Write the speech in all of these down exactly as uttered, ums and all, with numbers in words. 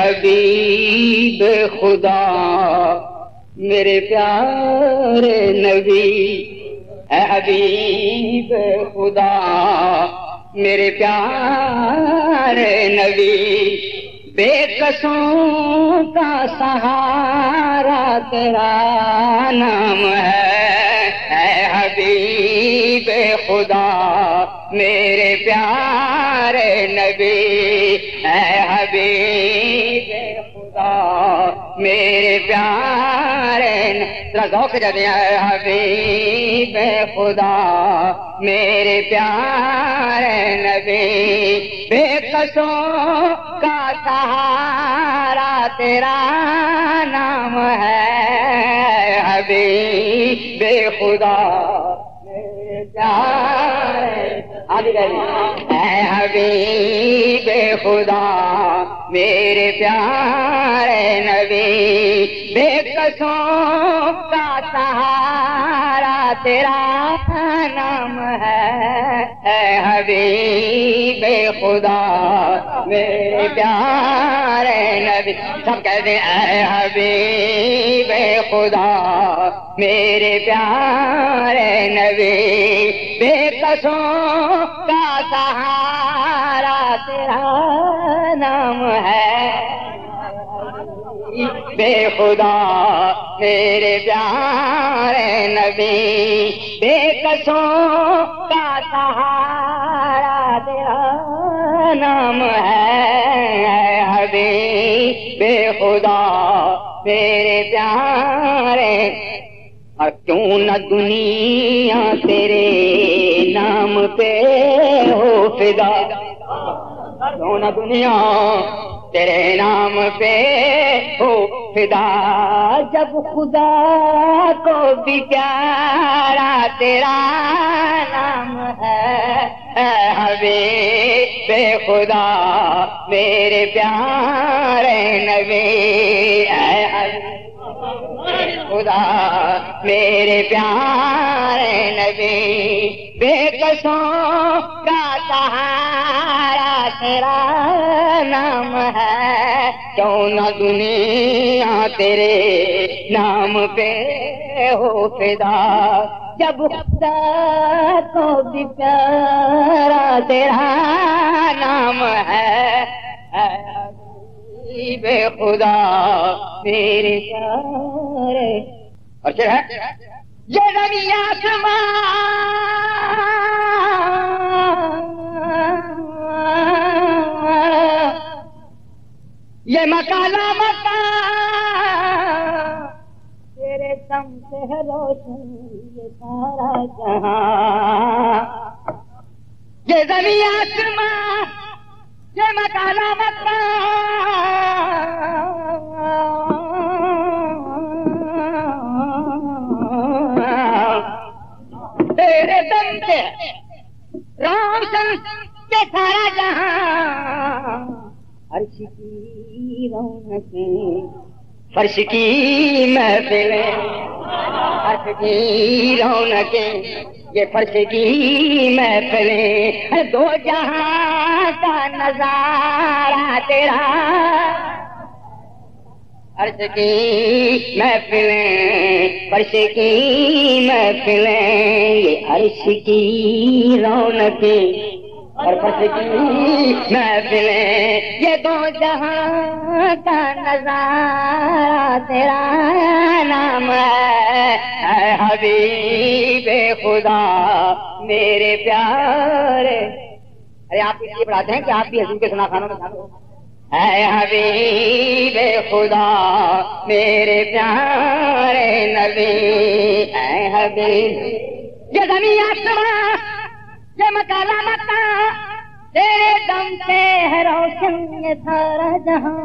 حبیب خدا میرے پیارے نبی، اے حبیب خدا میرے پیارے نبی، بے کسوں کا سہارا تیرا نام ہے، اے حبیب خدا میرے پیارے نبی، اے حبیب خدا میرے پیارے ذوق جاتے ہیں، اے حبیب خدا میرے پیارے نبی، بے قصوں کا سہارا تیرا نام ہے، حبیب خدا میرے پیارے اے حبیب خدا میرے پیارے نبی، بے قصوں کا سہارا تیرا نام ہے، اے حبیب خدا میرے پیارے نبی، سب کہتے ہیں اے حبیب خدا میرے پیارے نبی، بے قصوں کا سہارا تیرا نام ہے، بے خدا میرے پیارے نبی، بے قصوں کا سہارا تیرا نام ہے، حبیب خدا میرے پیارے، اور کیوں نہ دنیا تیرے نام پہ ہو فدا، کیوں نہ دنیا تیرے نام پہ ہو فدا، جب خدا کو بھی پیارا تیرا نام ہے، اے حبیب خدا میرے پیارے نبی، اے خدا میرے پیارے نبی، بے قصوں کا سہارا تیرا نام ہے، کیوں نہ دنیا تیرے نام پہ ہو فدا، جب خدا کو بھی پیارا تیرا نام ہے، بے خدا میرے پیارے، اور پھر ہے یہ زمین آسمان یہ مکالا مکان تیرے دم سے ہے روشن یہ سارا جہاں، یہ زمین آسمان یہ مکالا مکان تیرے دم سے روشن یہ سارا جہاں، عرش کی رونقیں فرش کی محفلیں، عرش کی رونقیں یہ فرش کی محفلیں، دو جہاں کا نظارہ تیرا، عرش کی محفلیں فرش کی محفلیں، یہ عرش کی رونقیں اور فرش کی محفلیں، یہ دو جہاں کا نظارہ تیرا نام ہے، اے حبیب خدا میرے پیارے، ارے آپ اس لیے پڑھاتے ہیں کہ آپ بھی حضور کے سنا خانوں میں شامل ہو، اے حبیب خدا میرے پیارے نبی، اے حبیب یہ زمین آسمان یہ مکالا مکان تیرے دم سے ہے روشن یہ سارا جہاں،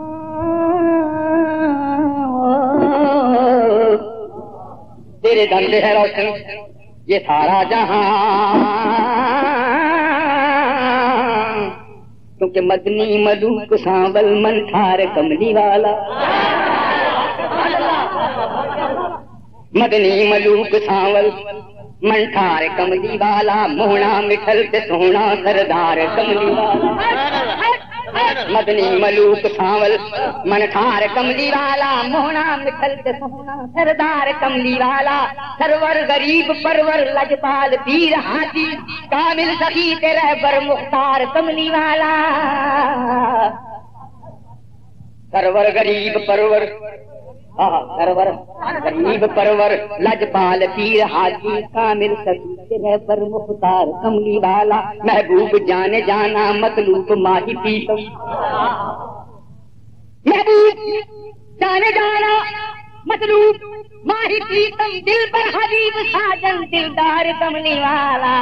تیرے دم سے ہے روشن یہ سارا جہاں، کیونکہ مدنی ملوک سانبل من ٹھار کملی والا، مدنی ملوک سانبل من ٹھار کملی والا، موہنا مٹھل سے سونا سردار کملی والا، مدنی ملوک سانول منکھار کملی والا مونا مٹھل تے سونا سردار کملی والا سرور غریب پرور لجپال پیر ہاتھی کامل سخی تے رہبر مختار کملی والا سرور غریب پرور سرور غریب پرور لجپال پیر حاجی کامل سخی تے رہبر مختار کملی والا محبوب جانے جانا مطلوب ماہی پیتم محبوب جانے جانا مطلوب ماہی پیتم دل پر حبیب ساجن دلدار کملی والا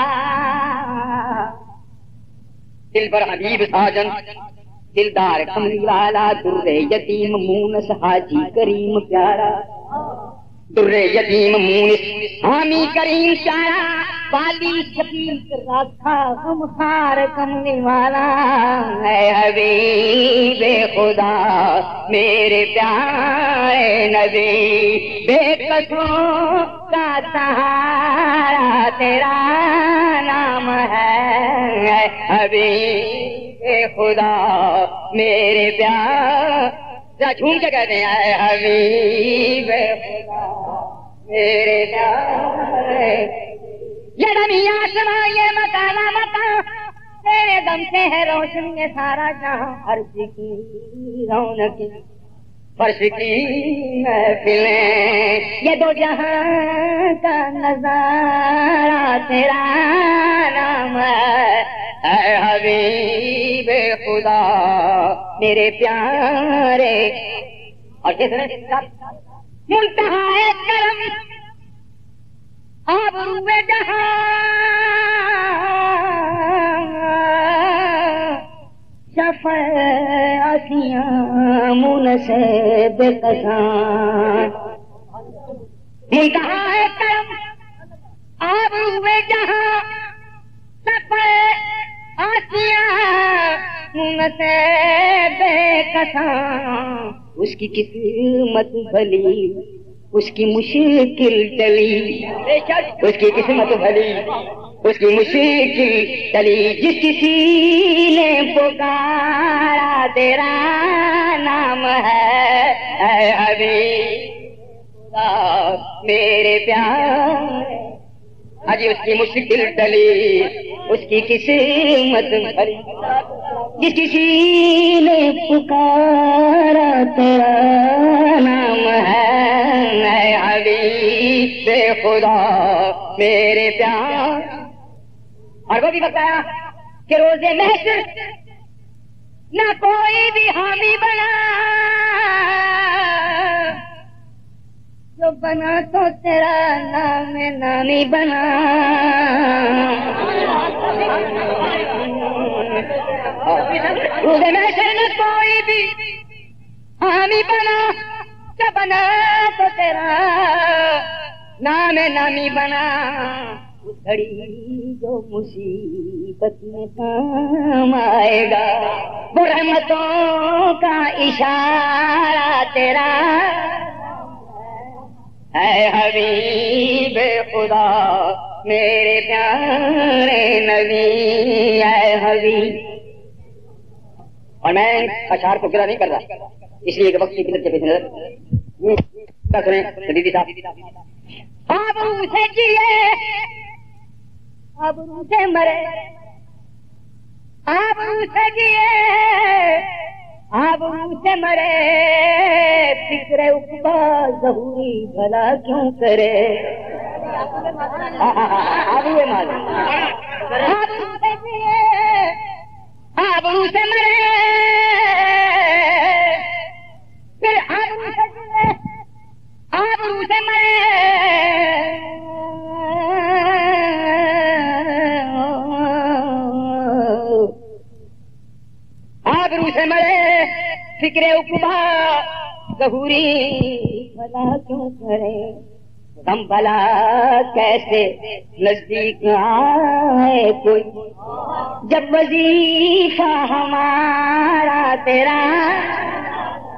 دل پر حبیب ساجن دلدار کملی والا در یتیم مونس حاجی کریم پیارا در یتیم مونس حامی کریم پیارا والی شفیق راکھا غمخار کملی والا اے حبیب خدا میرے پیارے نبی بے قصوں کا سہارا تیرا نام ہے اے حبیب اے خدا میرے پیار ذرا جھوم کے کہتے ہیں اے حبیب خدا میرے پیار یہ دمی آسمان یہ مکان مکان تیرے دم سے ہے روشن یہ سارا جہاں عرش کی رونق فرش کی محفلیں یہ دو جہاں کا نظارہ تیرا نام ہے اے حبیب خدا میرے پیارے اور کس نے منتہا کرم آبرو جہاں شفع آسیاں مونس بے قساں منتہا کرم آبرو جہاں شفع آسیاں مونس بے قساں اس کی قسمت بھلی اس کی مشکل ٹلی اس کی قسمت بھلی اس کی مشکل ٹلی جس کسی نے پکارا تیرا نام ہے اے حبیب خدا میرے پیار اجی اس کی مشکل ٹلی اس کی قسمت بھلی جس کسی نے پکارا تیرا نام ہے اے حبیب خدا میرے پیار اور وہ بھی بتایا کہ روزے محشر نہ کوئی بھی حامی بنا جو بنا تو تیرا نام نامی بنا روزے محشر نہ کوئی بھی حامی بنا جو بنا تو تیرا نام نامی بنا اس گھڑی جو مصیبت میں کام آئے گا وہ رحمتوں کا اشارہ تیرا اے حبیب خدا میرے پیارے نبی اے حبیب اور میں اشعار کو گرا نہیں کر رہا اس لیے کہ وقت کی قدر کے پیچھے نظر سنیں دیدی صاحب آبرو سے جیے آبرو سے مرے آبرو سے جیے آبرو سے مرے فکر عقبا ظہوری بھلا کیوں کرے آبرو سے جیے آبرو سے مرے پھر آبرو سے جیے آبرو سے مرے آبرو سے مرے فکر عقبا ظہوری بھلا کیوں کرے غم بلا کیسے نزدیک آئے کوئی جب وظیفہ ہمارا تیرا